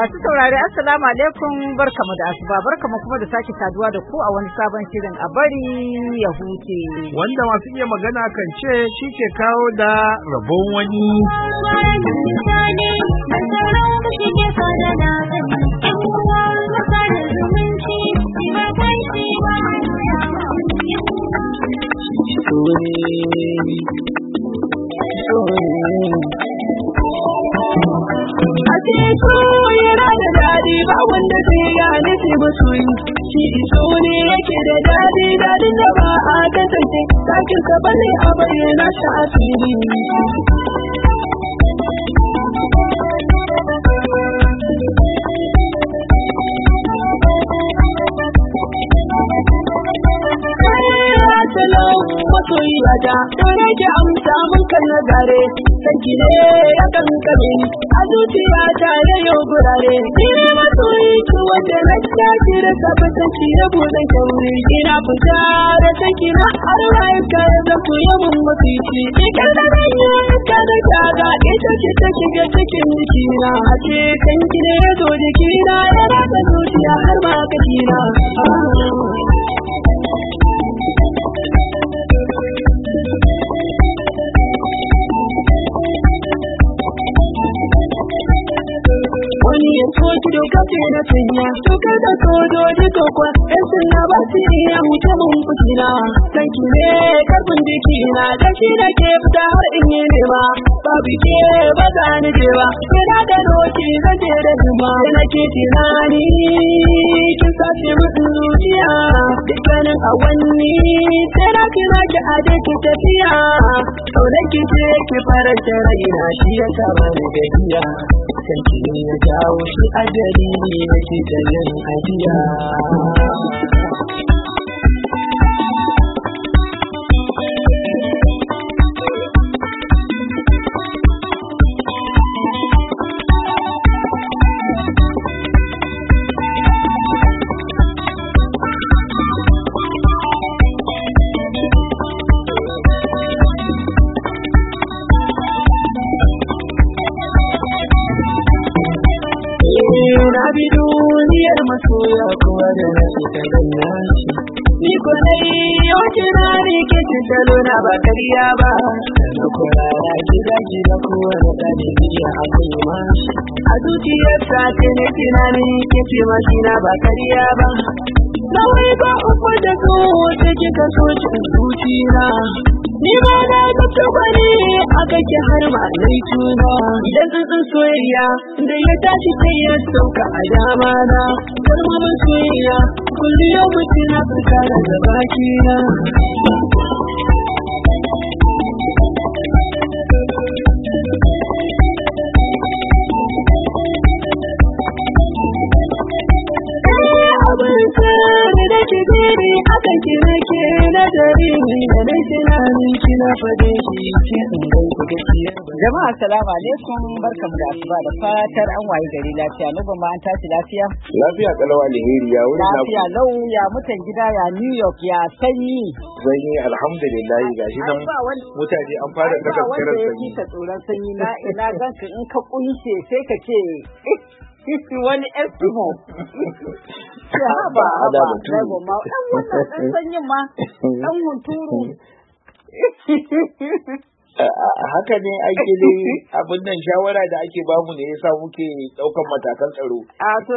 Masu saurari assalamu alaikum, barkamu da asuba, barkamu kuma da sake saduwa da ku a wani sabon shirin a bari ya huce. Wanda masu iya magana kan ce shi ke kawo da rabon wani. Yana da daɗi ba wanda zai gane sai masoyi. Shi so ne yake da daɗi, daɗin da ba a tantance. Sakin sa bane a bayyana shi a fili. Masoyiya da dole ki amsa mun kan nazare, sanki ne ya kankare ni a zuciya ta ya yau gurare. Ni ne masoyi ki wanda na ki da tabbatanci ya buɗe kyauri. Ina fita da sanki na har rayuka ya zaku ya mun mafici. Ni kan da rayuwa ka da kaga ita ce ta shiga cikin jikina. A ce sanki ne ya zo jikina ya rata zuciya har ma kashina. Wani ya soki doka ce na sanya, dokar da sojoji kokwa, ‘yan sunna ba su iya huce mun kucina. Sanki ne karfin jikina, da shi da ke fita har in yi nema. Babu ke ba za ni je ba, yana da doki zan je da zuma. Da nake tunani, kin sace min zuciya, dukkanin awanni, sai na kira ki a daki tafiya. Kaunar ki ce ki faranta raina, shi ya saba ni gajiya. Sanki ne ya jawo shi ajali na ke da yin ajiya. Na bi duniyar masoya kuwa da na fita ganna shi. Ni ko dai yau kira ne ke salo na ba kariya ba. Na kurara gida kowa da ɗani biya akwai mashi. A zuciyarsa ce ne tunani ke ce mashi na ba kariya ba. Na wai ba uku da so sai kika so cin zuciya. Ni ba na mutu bane aka ki har ma nai tuna. Idan tsantsan soyayya da ya tashi sai ya sauka a dama na. Kalmomin soyayya kullum mutum na fita daga baki na. Abin sani da ke gani akan kira ke nazari da na tunanin kina fade shi ce in gai ku gaskiya. Jama'a assalamu alaikum, barkamu da asuba da fatar an waye gari lafiya. Nuba ma an tashi lafiya? Lafiya kalau alheri ya wuri na. Lafiya lau ya mutan gida ya New York ya sanyi. Sanyi alhamdulillah gashi nan mutane an fara takaskarar sanyi. Wanda ya ta tsoron sanyi na ina ganka in ka kunshe sai ka ce wani Eskimo. Haba, ɗan sanyin ma, ɗan hunturu. Haka ne ake dai abin nan shawara da ake bamu ne yasa muke ɗaukan matakan tsaro. A to,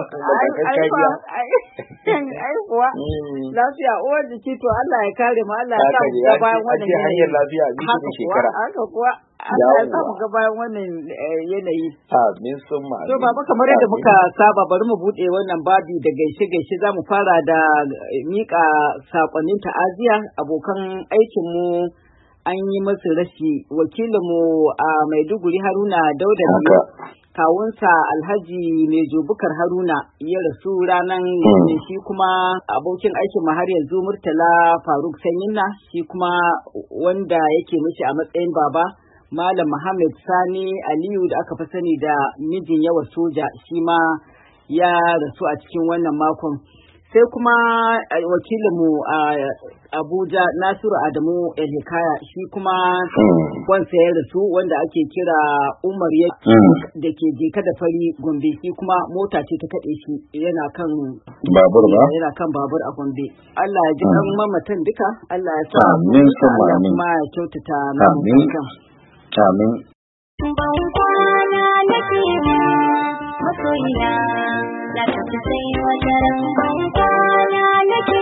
ai kuwa, lafiya uwar jiki to Allah ya kare mu, Allah ya sa mu ga bayan wannan yanayi. Hanyar lafiya a cikin shekara. Haka kuwa, Allah ya sa mu ga bayan wannan yanayi. Amin summa. To baba kamar yadda muka saba bari mu buɗe wannan babi da gaishe-gaishe za mu fara da miƙa saƙonnin ta'aziya abokan aikinmu. An yi masu rashi. Wakilinmu a Maiduguri Haruna Dauda biyu, kawunsa Alhaji Mejo Bukar Haruna ya rasu ranar ne, shi kuma abokin aikin har yanzu Murtala Faruk Sanyinna, shi kuma wanda yake mishi a matsayin baba Malam Muhammad Sani Aliyu da aka fi sani da mijin yawa soja, shi ma ya rasu a cikin wannan makon. sai kuma wakilinmu a Abuja Nasiru Adamu El-Hikaya shi kuma wansa ya rasu wanda ake kira Umar da ke jeka da fari Gombe, shi kuma mota ce ta kaɗe shi yana kan babur a Gombe. Allah ya ji kan mamatan duka, Allah ya sa amin kuma ya kyautata mamatan. Amin. Ban kwana nake masoyiya na tafi sai wajen ban kwana nake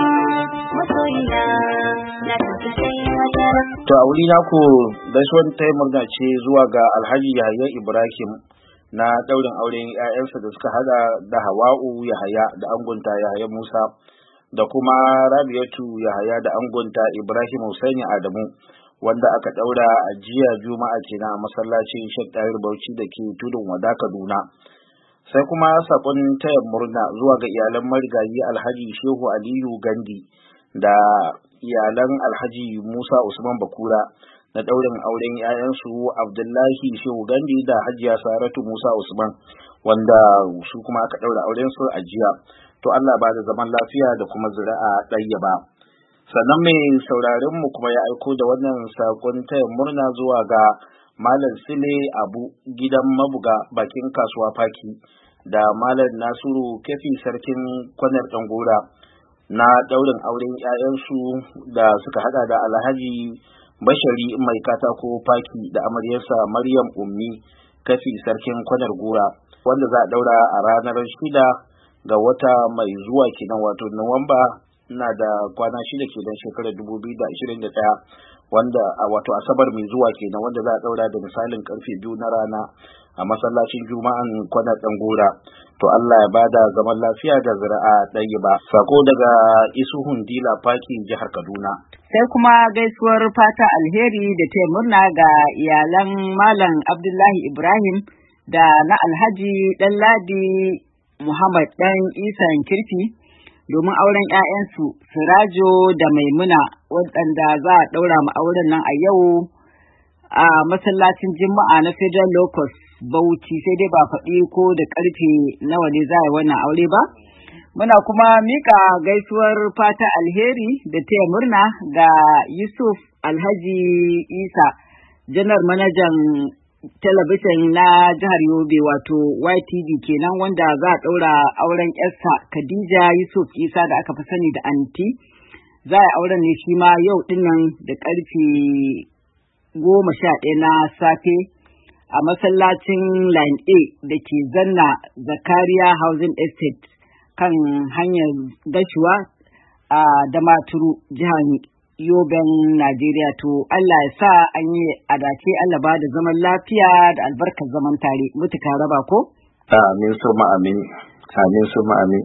masoyiya na tafi sai wajen. To a wuri naku gaisuwar ta murna ce zuwa ga Alhaji Yahaya Ibrahim na daurin auren 'ya'yansa da suka hada da Hawa'u Yahaya da angonta Yahaya Musa da kuma Rabiatu Yahaya da angonta Ibrahim Husaini Adamu, wanda aka daura a jiya Juma'a kenan a masallacin Sheikh Tahir Bauchi da ke Tudun Wada Kaduna. Sai kuma sakon taya murna zuwa ga iyalan marigayi Alhaji Shehu Aliyu Gandi da iyalan Alhaji Musa Usman Bakura na daurin auren 'ya'yansu Abdullahi Shehu Gandi da Hajiya Saratu Musa Usman, wanda su kuma aka daura auren su a jiya. To Allah ba da zaman lafiya da kuma zuri'a ɗayyaba. Sannan mai sauraron mu kuma ya aiko da wannan sakon taya murna zuwa ga Malam Sile Abu gidan mabuga bakin kasuwa Faki da Malam Nasiru Kefi sarkin kwanar Dangora na daurin auren 'ya'yansu da suka hada da Alhaji Bashari mai katako Faki da amaryarsa Maryam Ummi Kefi sarkin kwanar Gora, wanda za a daura a ranar 6 ga wata mai zuwa kenan wato Nuwamba na da kwana 6 kenan shekarar 2021, wanda wato Asabar mai zuwa kenan, wanda za a daura da misalin karfe 2 na rana a masallacin Juma'an Kwanar Dangora. To Allah ya bada zaman lafiya da zuri'a ɗayyiba. Sako daga Isuhun Dila Faki jihar Kaduna. Sai kuma gaisuwar fata alheri da ta murna ga iyalan Malam Abdullahi Ibrahim da na Alhaji Ɗanladi Muhammad ɗan Isan Kirfi domin auren 'ya'yansu Sirajo da Maimuna, waɗanda za a ɗaura ma auren nan a yau a masallacin Juma'a na Federal Locus Bauchi, sai dai ba faɗi ko da ƙarfe nawa ne za a yi wannan aure ba. Muna kuma mika gaisuwar fata alheri da taya murna ga Yusuf Alhaji Isa, janar manajan talabijin na jihar Yobe wato YTV kenan, wanda za a ɗaura auren yarsa Khadija Yusuf Isa da aka fi sani da Anti. Za a auren ne shi ma yau dinnan da ƙarfe 11 na safe a masallacin Line A da ke Zanna Zakariya Housing Estate kan hanyar Gashuwa a Damaturu jihar Yoben Najeriya. To Allah ya sa an yi adace, Allah ba da zaman lafiya da albarkar zaman tare, mutuka raba ko? Amin suma amin. Amin suma amin.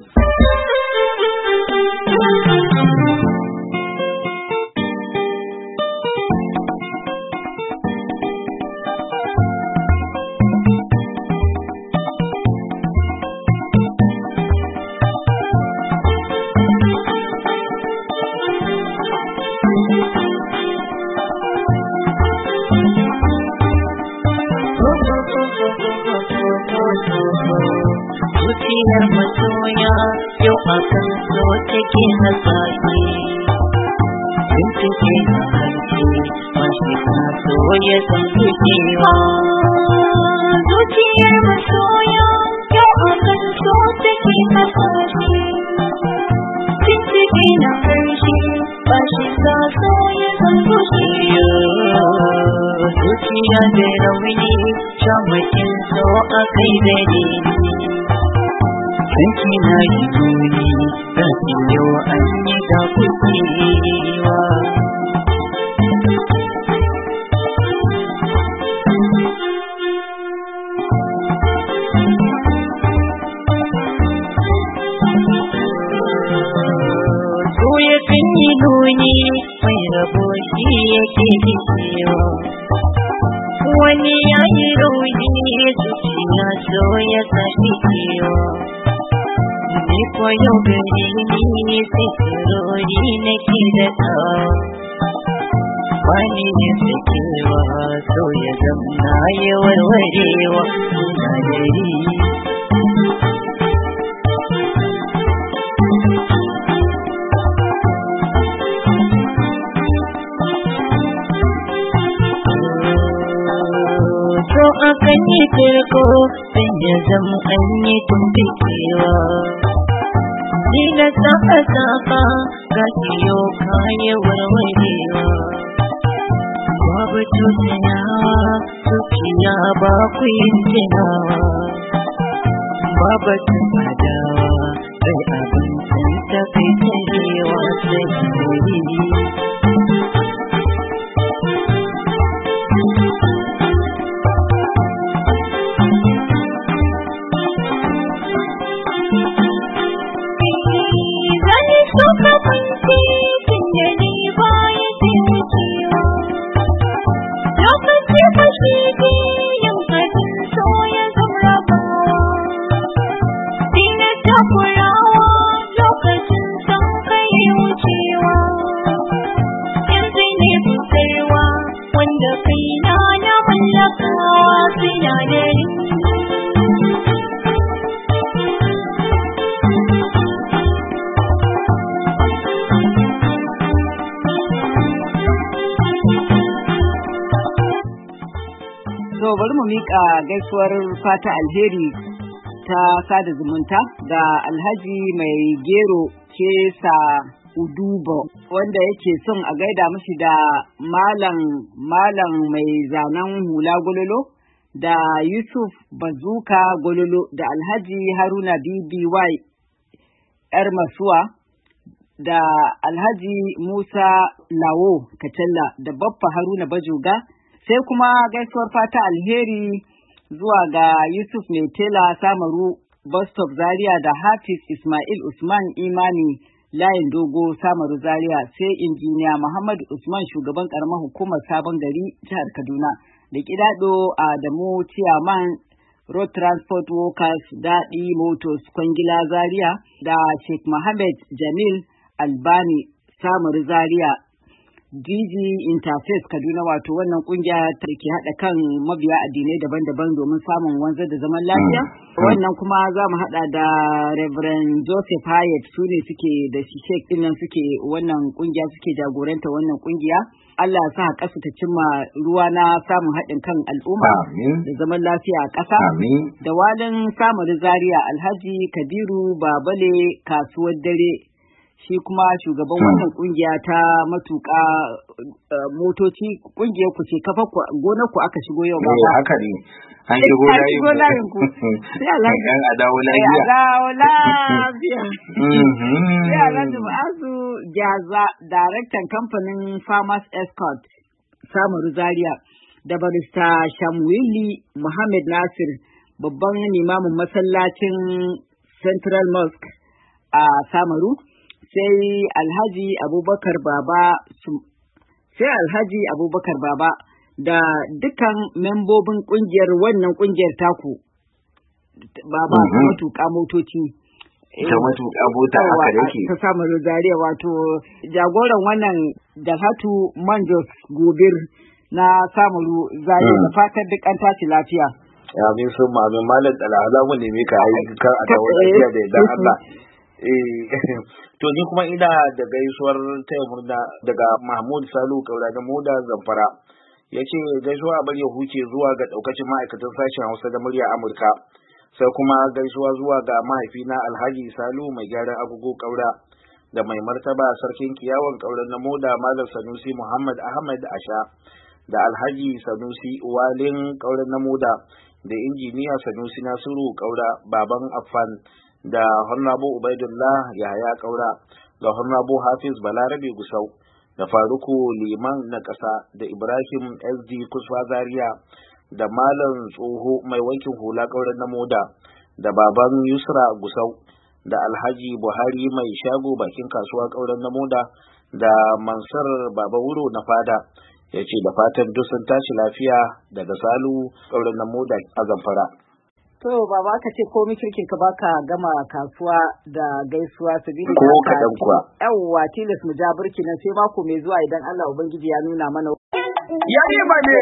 Zuciyar masoya yau akan so take hasashe, bincike na hanci mashi so ya san cewa. Zuciyar masoya yau akan so take hasashe, bincike na hanci mashi so ya san cewa. Zuciya da rauni shamakin so a kai da ni. Sanki na yi tuni, zafin yau an yi da kuɗewa. So ya kan yi nuni, mai rabo shi yake cewa. Wani ya yi rauni, zuciya so ya sake cewa. Ni ko yau gari ni sai turori nake da ta, wani ne sakewa so ya zamna ya warwarewa na gari. wani tarko sai ya zama an yi tumfikewa. Ni na saka ga siyo kayan warwarewa. Babu tunawa zuciya ba ku yin tunawa. Babu tunadawa sai abin sun tafi tarewa sai bari mu miƙa gaisuwar fata alheri ta sada zumunta ga Alhaji Mai Gero Kesa Udubo wanda yake son a gaida mishi da malam mai zanen hula gololo da Yusuf Bazuka gololo da Alhaji Haruna BBY yar Masuwa da Alhaji Musa Lawo Kacalla da Baffa Haruna Bajoga. Sai kuma gaisuwar fata alheri zuwa ga Yusuf Mai Tela Samaru Bostop Zaria da Hafiz Ismail Usman Imani Layin Dogo Samaru Zaria, sai injiniya Muhammad Usman shugaban karamar hukumar Sabon Gari jihar Kaduna da Kidado Adamu Chairman Road Transport Workers Daɗi Motors Kwangila Zaria da Sheikh Mohammed Jamil Albani Samaru Zaria, DG Interface Kaduna, wato wannan kungiya ta ke haɗa kan mabiya addinai daban-daban domin samun wanzar da zaman lafiya. Wannan kuma za mu haɗa da Reverend Joseph Hyatt, su ne suke da shi Sheikh ɗin nan suke wannan kungiya, suke jagoranta wannan kungiya. Allah ya sa ƙasa ta cimma ruwa na samun haɗin kan al'umma da zaman lafiya a ƙasa. Da walin Samaru Zaria Alhaji Kabiru Babale Kasuwar Dare, shi kuma shugaban wannan kungiya ta matuƙa motoci. Kungiyar ku ce kafa gonar ku aka shigo yau ba haka ne, an shigo layin ku sai Alhaji a dawo lafiya sai Alhaji Ma'azu Gyaza, daraktan kamfanin Farmers Escort Samaru Zaria, da barista Shamwili Muhammad Nasir, babban limamin masallacin Central Mosque a Samaru, sai Alhaji Abubakar Baba da dukkan membobin kungiyar wannan kungiyar taku baba matuƙa motoci ta matuƙa mota haka yake ta Samaru Zaria, wato jagoran wannan Dalhatu Manjos Gobir na Samaru Zaria, da fatan duk an tashi lafiya. Ya min sun mamin malam Dalhala mu ne ka yi kan a dawo lafiya da idan Allah. To ni kuma ina da gaisuwar taya murna daga Mahmud Salu Kaura da Moda Zamfara. Ya ce gaisuwa a bari ya huce zuwa ga daukacin ma'aikatan sashen Hausa da murya Amurka. Sai kuma gaisuwa zuwa ga mahaifina Alhaji Salu mai gyaran agogo Kaura da mai martaba sarkin kiyawan Kaura na Moda Malam Sanusi Muhammad Ahmad Asha da Alhaji Sanusi Walin Kaura na Moda da injiniya Sanusi Nasiru Kaura baban Affan da Honorable Ubaidullah Yahaya Kaura da Honorable Hafiz Balarabe Gusau da Faruku Liman na ƙasa da Ibrahim SD Kusfa Zaria da Malam Tsoho mai wankin hula Kauran na Moda da Baban Yusra Gusau da Alhaji Buhari mai shago bakin kasuwa Kauran na Moda da Mansur Baba Wuro na Fada. Ya ce da fatan duk sun tashi lafiya daga Salu Kauran na Moda a Zamfara. To baba ka ce komai kirkin ka baka gama kasuwa da gaisuwa sabili ko kadan kuwa. Yawwa tilas mu ja burki nan sai mako mai zuwa idan Allah ubangiji ya nuna mana. Yayi ba ne.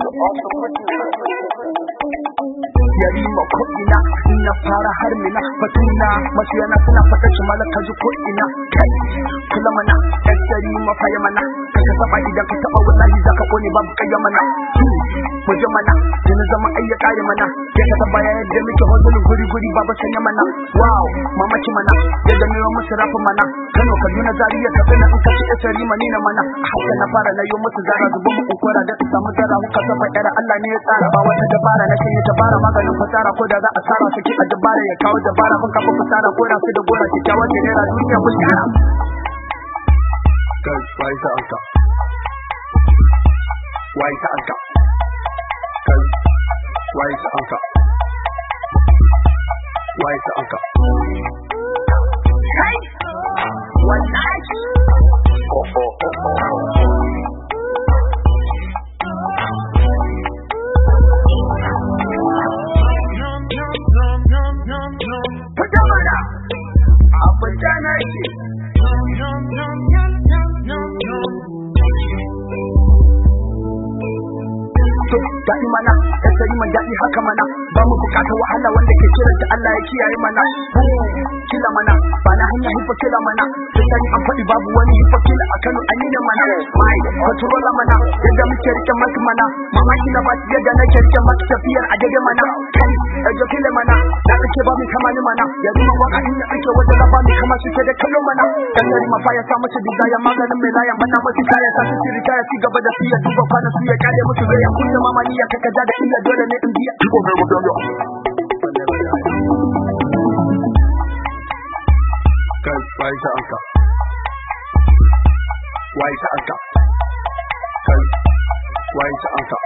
Yari ma ko ina na fara har mina batuna masu yana suna fata shi malaka ji ko ina kai kula mana yari ma faya mana ka saba idan ka taba wallahi zaka kone babu kayya mana mu je mana zama ayyuka kare mana ya ka baya yadda muke hozulin guri babu sanya mana wow mamaki mana yadda ne musu rafa mana Kano Kaduna Zaria Katsina in ka ci asari manina mana haka na fara na yi musu zara zuba mu kokora da samu zara muka saba yara Allah ne ya tsara ba wata dabara na kai dabara maganin fasara ko da za a tsara saki a dabara ya kawo dabara mun kafa fasara ko da su da gora ki kawo da naira duniya mun gara kai wai ta anka kai wai ta anka daɗi mana kasari man daɗi haka mana ba mu bukatar wahala wanda ke kiran da Allah ya kiyaye mana kila mana ba na hanya hifa kila mana sai an faɗi babu wani hifa kila a Kano an yi mana mai controller mana yadda muke rike maka mana mamaki na ba yadda nake rike maka tafiyar a daidai mana kai da kila mana da kake ba mu kama ni mana ya zama waka inda ake wajen da ba mu kama su ke da kallo mana dan gari ma fa ya sa mata desire maganin mai layan bana masu kaya sa su ritaya ci gaba da fiye duba kwana su ya kare musu zai ya kunna mamani ya kaka da illa dole ne in biya ko mai rubutu kai wai ta anka kai wai ta anka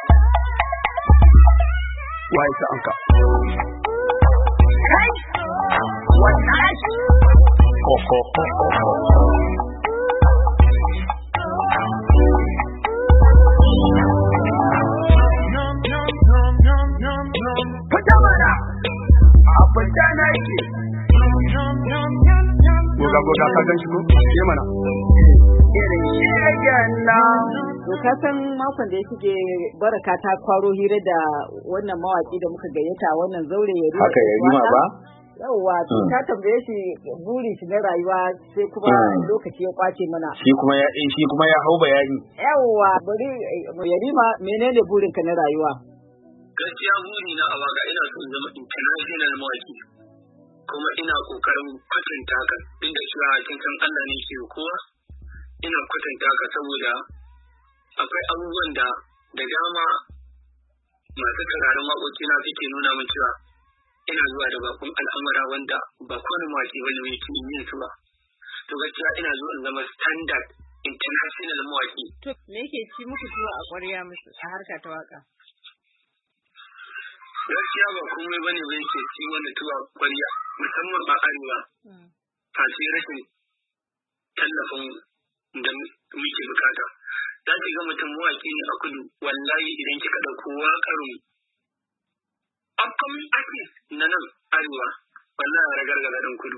goga ka gan shi ko ke mana irin shegen nan to ka san makon da ya shige Baraka ta kwaro hira da wannan mawaki da muka gayyata wannan zaure ya haka ya rima ba yawwa ta tambaye shi buri shi na rayuwa sai kuma lokaci ya kwace mana shi kuma ya hau bayani yawwa bari ya rima menene burin ka na rayuwa gaskiya buri na a waka ina son zama international mawaki kuma ina kokarin kwatanta ka duk da cewa kin san Allah ne ke kowa ina kwatanta ka saboda akwai abubuwan da dama masu sauraron waƙoƙi na suke nuna min cewa ina zuwa da bakon al'amura wanda ba kowane mawaƙi bane yake yin su ba to gaskiya ina zuwa in zama standard international mawaƙi. To me yake ci muku tuwa a ƙwarya musu a harka ta waka? Gaskiya ba komai bane ba yake ci wani tuwa ƙwarya musamman a arewa. Face rashin tallafin da muke bukata. Za ki ga mutum mawaƙi ne a kudu wallahi idan kika ɗauko waƙar upcoming artist na nan arewa wallahi a ragargaza ɗan kudu.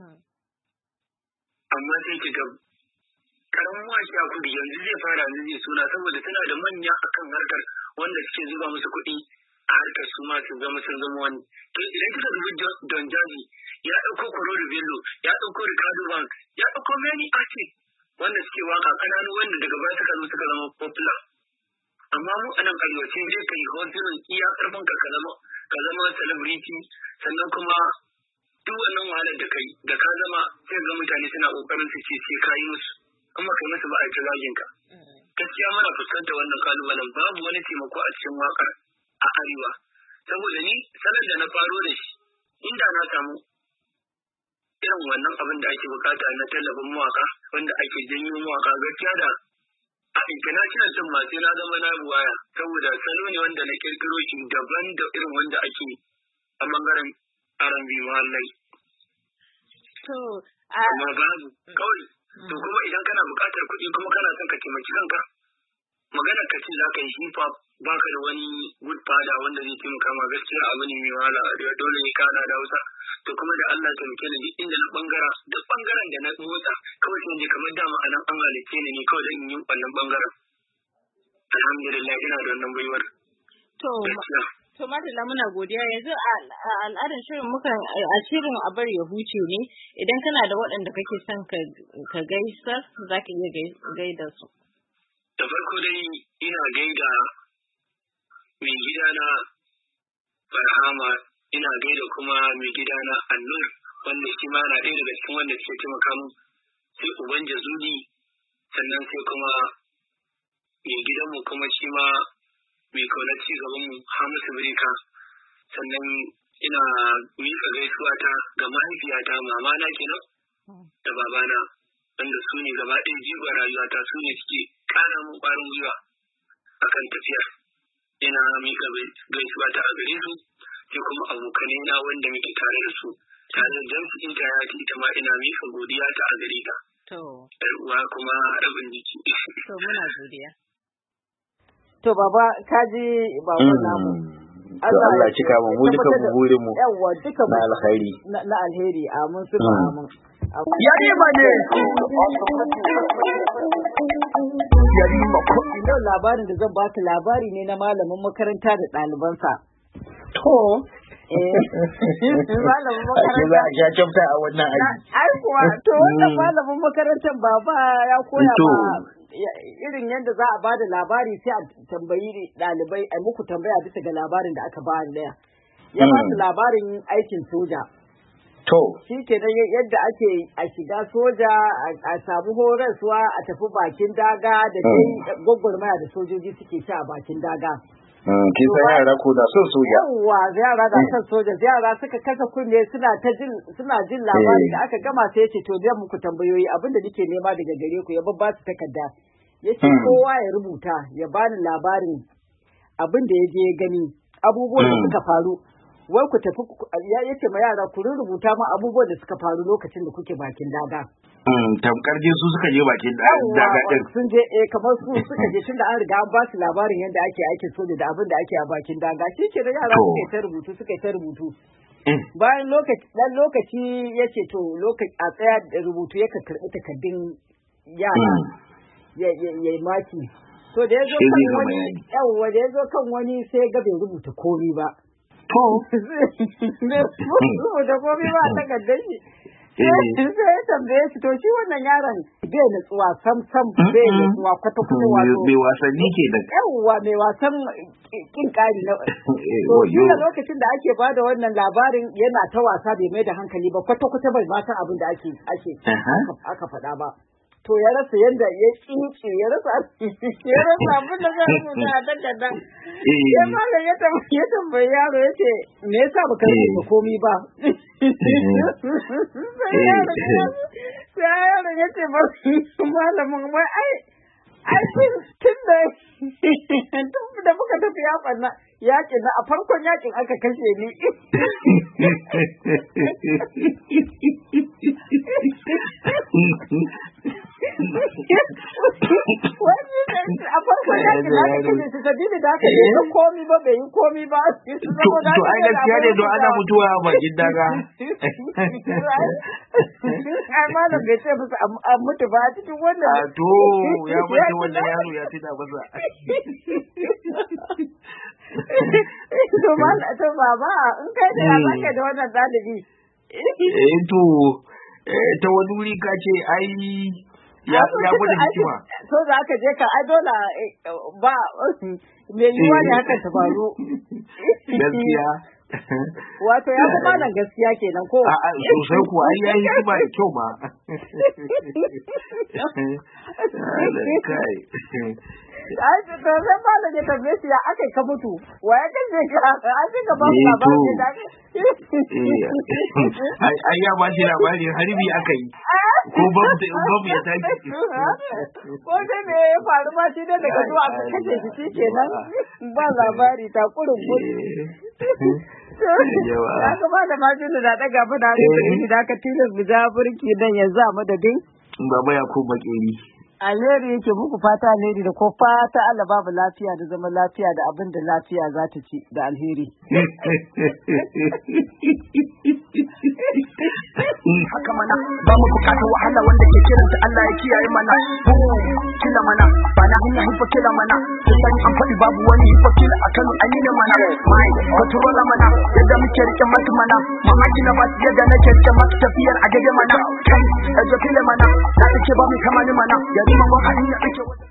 Amma sai ki ga karamin mawaƙi a kudu yanzu zai fara yanzu zai suna saboda tana da manya akan harkar wanda suke zuba musu kuɗi a harkar su ma su zama sun zama wani. To idan kika dubi Don Jazzy ya ɗauko Kororo Bello ya ɗauko Ricardo Banks ya ɗauko many artists wanda suke waka ƙananu wanda daga baya suka zo suka zama popular. Amma mu a nan arewacin zai kai hotunan iya ƙarfin ka zama celebrity sannan kuma duk wannan wahalar da kai da ka zama sai ga mutane suna ƙoƙarin su ce sai ka yi musu amma kai musu ba a ci zagin ka. Gaskiya muna fuskantar wannan kalubalen babu wani taimako a cikin waƙar a arewa saboda ni sanar da na faro da shi inda na samu irin wannan abin da ake bukata na tallafin mawaka wanda ake janyo mawaka gaskiya da a international din ma sai na zama na buwaya saboda salo ne wanda na kirkiro shi daban da irin wanda ake a bangaren R&B mahallai. Amma babu kawai to kuma idan kana bukatar kuɗi kuma kana son ka taimaki kanka maganar ka ce za ka yi hip hop baka da wani good father wanda zai taimaka ma gaskiya abu ne mai wahala a dole ne ka da Hausa to kuma da Allah ta muke ni inda na duk bangaren da na motsa kawai sai je kamar dama anan an halice ni kawai dan yin wannan bangaren alhamdulillah ina da wannan baiwar to madalla muna godiya yanzu a al'adar shirin a shirin a bari ya huce ne idan kana da waɗanda kake son ka gaisar za ka iya gaida su. Da farko dai ina gaida mai gida na Barhama, ina gaida kuma mai gidana Annur wanda shi ma na ɗaya daga cikin wanda suke taimaka mu, sai uban Jazuli, sannan sai kuma mai gidanmu kuma shi ma mai kaunar ci gaban mu Hamisu Birka, sannan ina miƙa gaisuwa ta ga mahaifiyata mamana kenan da babana wanda su ne gaba ɗaya jigon rayuwata, su ne suke ƙara mun ƙwarin gwiwa akan tafiya. Ina miƙa gaisuwa ta a gare su, sai kuma abokanai na wanda muke tare da su tare da Jamsu Intayati, ita ma ina miƙa godiya ta a gare ta. Yar uwa kuma rabin jiki. To muna godiya. To baba kaji baban namu. Allah ya cika mu duka burin mu. Yawwa duka na alkhairi. Na alheri, amin su amin. Yarima ne. Yarima ko yau labarin da zan baka labari ne na malamin makaranta da ɗalibansa. To. Malamin makaranta. Za a sha kyauta a wannan aji. Ai kuwa to wannan malamin makarantar baba ya koya ma irin yadda za a ba da labari sai a tambayi ɗalibai a muku tambaya bisa ga labarin da aka ba daya. Ya ba su labarin aikin soja. To. Shi ke nan yadda ake a shiga soja a samu horaswa a tafi bakin daga da dai gwagwarmaya da sojoji suke sha a bakin daga. Kisa yara ko da son soja. Yawwa yara da son soja, yara suka kasa kunne suna jin labari da aka gama sai yace to zan muku tambayoyi abinda nake nema daga gare ku, ya babba su takarda. Yace kowa ya rubuta ya bani labarin abin da ya je ya gani, abubuwan da suka faru. Wai ku tafi yace ma yara ku rubuta ma abubuwan da suka faru lokacin da kuke bakin daga. Tamkar je su suka je bakin daga din. Sun je kamar su suka je tunda an riga an ba su labarin yadda ake aikin soja da abin da ake a bakin daga. Shi ke da yara suka ta rubutu. Bayan lokaci yace to a tsaya da rubutu ya karɓi takardun yara ya maki. To da ya zo kan wani sai ga bai rubuta komi ba. To. Rubuta komi ba a takardar shi. Sai ya tambaye shi to shi wannan yaron bai natsuwa sam bai natsuwa kwata-kwata wato. Mai wasanni ke da. Yawwa mai wasan kin kari na. To shi da lokacin da ake bada wannan labarin yana ta wasa bai mai da hankali ba kwata-kwata bai ma san abin da aka faɗa ba. To ya rasa yadda ya tsinci ya rasa abin da zai rubuta a takarda. Ya malam ya tambayi yaro ya ce me yasa baka rubuta komi ba. Sai yaron ya ce malamin wai ai tun da muka tafi yaƙin na a farkon yaƙin aka kashe ni. A farkon yaƙin aka kashe shi sabili da aka yi komi ba bai yi komi ba. To ai gaskiya ne don ana mutuwa a bakin daga. Ai malam bai ce musu an mutu ba a cikin wannan. To ya mutu wannan yaro ya tuna masa. To baba in kai da ya baka da wannan ɗalibi. To ta wani wuri ka ce ai ya gwada hikima. So za ka je ka ai dole ba me yiwa ne hakan ta faru. Gaskiya. Wato ya kuma nan gaskiya kenan ko? A'a sosai kuwa ai yayi hikima da kyau ma. Kai. Ai to sai malam ya tambaye shi ya akai ka mutu. Wa ya kace ka? Ai ka ba mu labari da ai ya ba shi labari harbi aka yi. Ko babu ya tashi. Ko sai me ya faru ma shi da daga zuwa aka kace shi kenan ba labari ta kurin gudu. Ya kuma da majin da daga fa da da aka tilas mu ja burki dan yanzu a madadin Baba ya ko makeri. Alheri yake muku fata alheri da ko fata Allah babu lafiya da zama lafiya da abin da lafiya za ta ci da alheri. Haka mana ba mu bukatar wahala wanda ke kiranta Allah ya kiyaye mana. Kila mana ba na hanya hifa kila mana. Sai an faɗi babu wani hifa kila a Kano an yi ne mana. Controller mana yadda muke rike mata mana. Mamaki na ba su yadda nake rike mata tafiyar a gade mana. Kai a jafile mana. Na ce ba mu kamani mana. Yari man wani hanya ake